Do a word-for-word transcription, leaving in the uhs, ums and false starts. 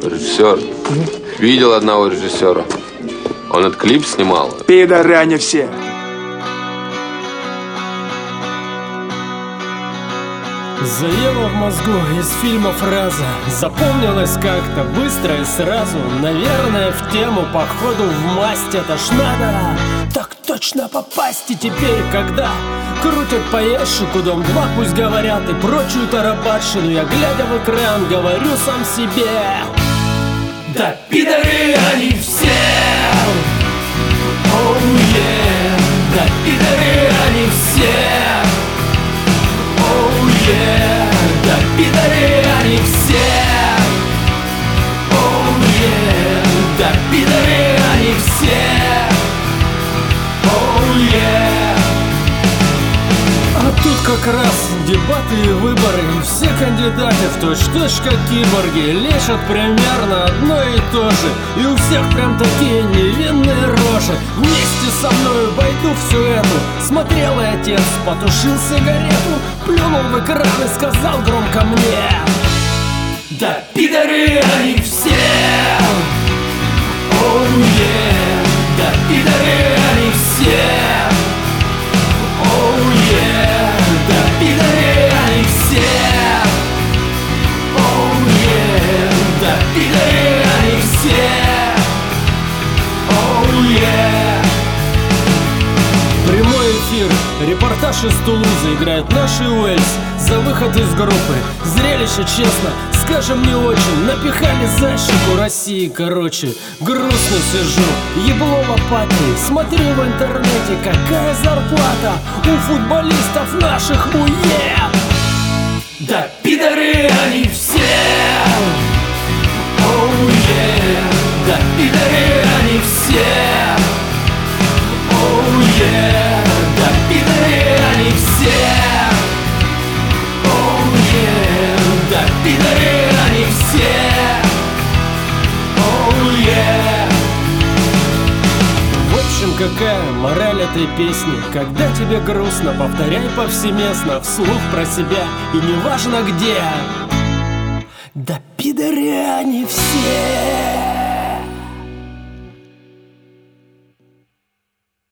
Режиссер. Видел одного режиссера. Он этот клип снимал. Пидоры они все. Заело в мозгу из фильма фраза. Запомнилась как-то быстро и сразу. Наверное, в тему, походу, в масть. Это ж надо так точно попасть. И теперь, когда крутят по ящику дом два, пусть говорят и прочую тарабарщину, я, глядя в экран, говорю сам себе: да пидоры они все. Оу, yeah. Да пидоры они все. Оу, yeah. Да пидоры они все. Оу, yeah. Да пидоры они все. Оу, yeah. А тут как раз дебаты и выборы. Все кандидаты в точь-точь как киборги. Лечат примерно одно и то же. И у всех прям такие невинные рожи. Вместе со мною бойду всю эту. Смотрел и отец, потушил сигарету, плюнул в экран и сказал громко мне: да пидоры они все. Оу, yeah. Да пидоры они все. Оу, yeah. Да пидоры они все. Оу, yeah. Да пидоры они все. Оу, yeah. Прямой эфир, репортаж из Тулузы. Играет наши Уэльс за выход из группы. Зрелище, честно, скажем, не очень. Напихали за щеку России, короче. Грустно сижу, ебло лопатой. Смотрю в интернете, какая зарплата у футболистов наших, уе. Да пидоры они все. Оу, yeah. Да пидоры они все. Оу, yeah. Да пидоры они все. Оу, yeah. Да пидоры они все. Оу, yeah. В общем, какая мораль этой песни? Когда тебе грустно, повторяй повсеместно вслух про себя, и неважно где. Да пидоры они все.